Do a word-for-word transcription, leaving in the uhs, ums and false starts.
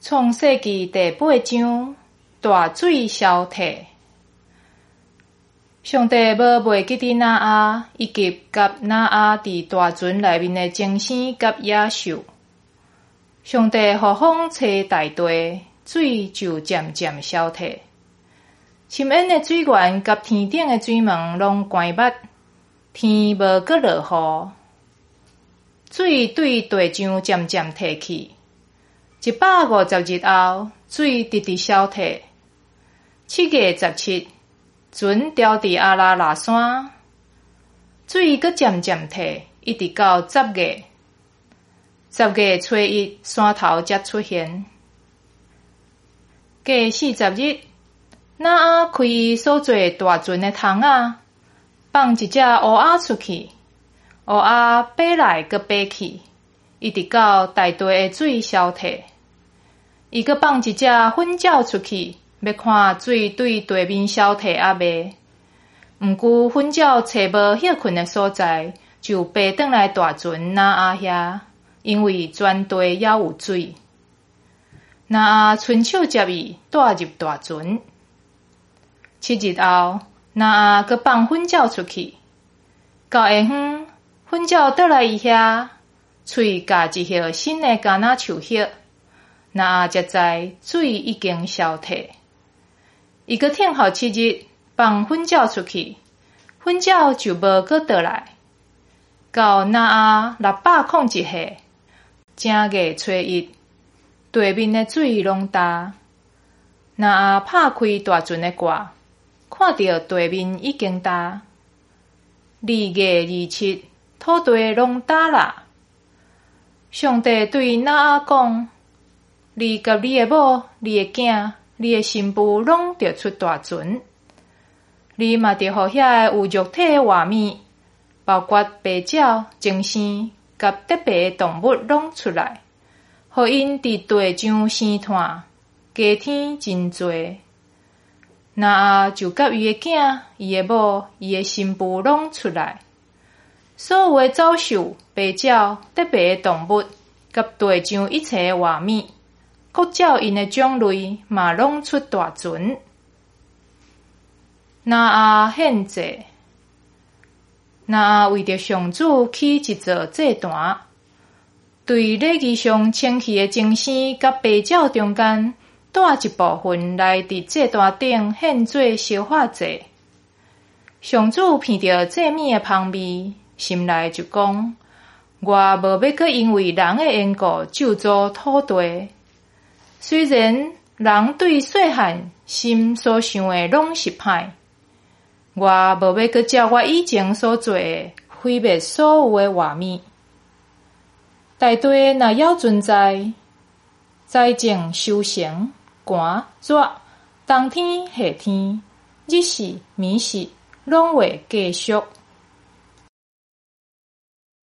创世纪第八章大水消退。上帝要袂记伫那阿以及甲那阿伫大船内面的精生甲野兽。上帝互风吹大地，水就渐渐消退。深渊的水源甲天顶的水门拢关闭，天无阁落雨，水对地上渐渐退去。一百五十日后，水直直消退。七月十七，船调伫阿拉腊山，水阁渐渐退，一直到十月。十月初一，山头才出现。过四十日，那阿开伊所做大船的窗仔，放一只乌鸦出去，乌鸦飞来阁飞去，一直到大地的水消退。伊阁放一只粉鸟出去，要看水对地面消退啊未。毋久，粉鸟找无歇困的所在，就飞转来大船那阿遐，因为全地也有水。那阿伸手接伊，带入大船。七日后，那阿阁放粉鸟出去。到下昏，粉鸟倒来伊遐，喙夹一叶新的橄榄树叶。那阿才知水已经消退。伊阁等候七日，放粉鸟出去，粉鸟就无阁倒来。到那阿六百空一岁，正月初一，地面的水拢干。那阿拍开大船的挂，看到地面已经干。二月二七，土地拢干啦。上帝对那阿讲：你甲你的某、你的囝、你的新妇拢着出大船。你嘛着互遐有肉体的活物，包括白鸟、精生甲特别的动物拢出来，互因伫地上生炭，加添真多。那阿就甲伊的囝、伊的某、伊的新妇拢出来，所有的走兽、白鸟、特别的动物，甲地上一切的活物。各照因的种类嘛拢出大船。那阿献祭，那阿为着上主起一座祭坛，对礼仪上清气的精生甲白鸟中间，带一部分来伫祭坛顶献做烧化祭。上主闻着祭物的香味，心内就讲：我无要阁因为人的缘故咒诅土地。虽然人对细汉心所想的拢是歹，我无要阁照我以前所做的毁灭所有的活物。大地若还存在，灾症、收成、寒、热、冬天、夏天、日食、暝食，拢会继续。